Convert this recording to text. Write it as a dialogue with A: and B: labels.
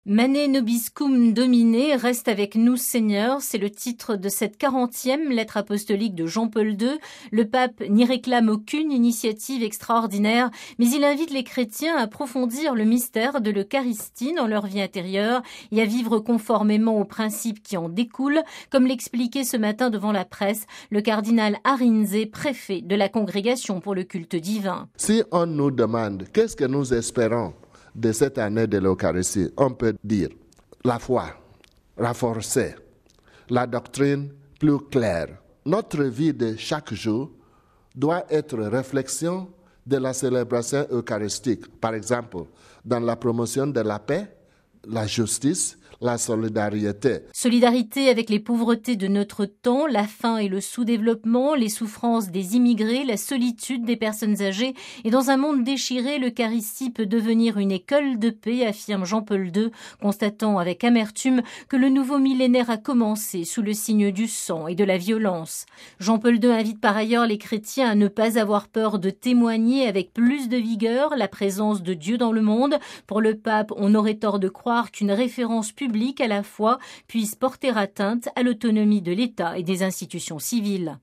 A: Mane nobiscum domine, reste avec nous Seigneur, c'est le titre de cette 40e lettre apostolique de Jean-Paul II. Le pape n'y réclame aucune initiative extraordinaire, mais il invite les chrétiens à approfondir le mystère de l'Eucharistie dans leur vie intérieure et à vivre conformément aux principes qui en découlent, comme l'expliquait ce matin devant la presse le cardinal Arinze, préfet de la Congrégation pour le culte divin.
B: Si on nous demande qu'est-ce que nous espérons de cette année de l'Eucharistie, on peut dire la foi renforcée, la doctrine plus claire. Notre vie de chaque jour doit être réflexion de la célébration eucharistique, par exemple dans la promotion de la paix, la justice, la solidarité.
A: Solidarité avec les pauvretés de notre temps, la faim et le sous-développement, les souffrances des immigrés, la solitude des personnes âgées. Et dans un monde déchiré, l'Eucharistie peut devenir une école de paix, affirme Jean-Paul II, constatant avec amertume que le nouveau millénaire a commencé sous le signe du sang et de la violence. Jean-Paul II invite par ailleurs les chrétiens à ne pas avoir peur de témoigner avec plus de vigueur la présence de Dieu dans le monde. Pour le pape, on aurait tort de croire qu'une référence publique à la foi puisse porter atteinte à l'autonomie de l'État et des institutions civiles.